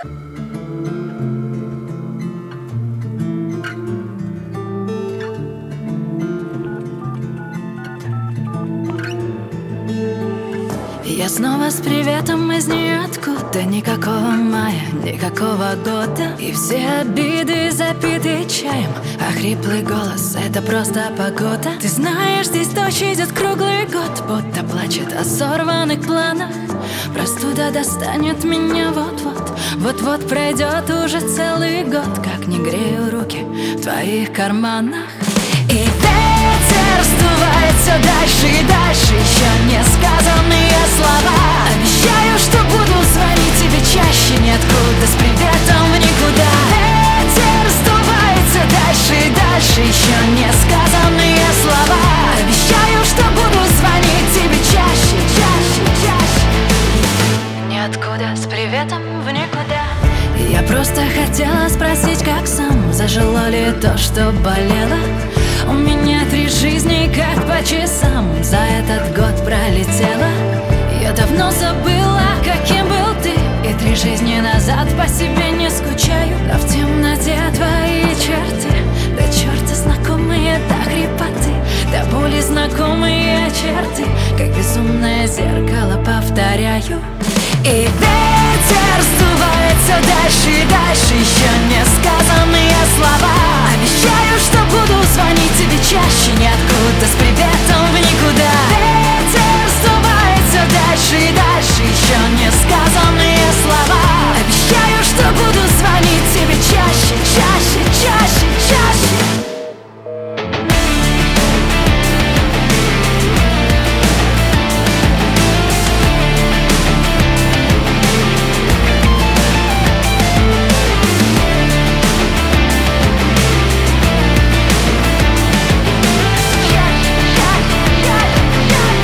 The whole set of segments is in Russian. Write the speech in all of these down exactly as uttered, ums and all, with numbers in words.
Я снова с приветом из ниоткуда. Никакого мая, никакого года. И все обиды запиты чаем, а хриплый голос — это просто погода. Ты знаешь, здесь дождь идет круглый год, будто плачет о сорванных планах. Простуда достанет меня вот-вот, вот-вот пройдет уже целый год. Как не грею руки в твоих карманах. И ветер сдувает все дальше и дальше еще несказанные слова. Обещаю, что буду звонить тебе чаще, ниоткуда, с приветом в никуда. Ветер сдувает все дальше и дальше еще несказанные слова. Обещаю, что буду звонить тебе чаще, чаще, чаще. Ниоткуда, с приветом в никуда. Я просто хотела спросить, как сам, зажило ли то, что болело. У меня три жизни, как по часам, за этот год пролетело. Я давно забыла, каким был ты, и три жизни назад по себе не скучаю. А в темноте твои черты, да черта знакомые, да хрипоты, да боли знакомые черты, как безумное зеркало повторяю. И ветер сдувает все дальше и дальше еще несказанные слова. Обещаю, что буду звонить тебе чаще, ниоткуда, с приветом в никуда. Ветер сдувает все дальше и дальше еще несказанные слова. Обещаю, что буду звонить тебе чаще, чаще, чаще, чаще.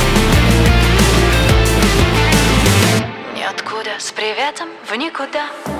С приветом в никуда.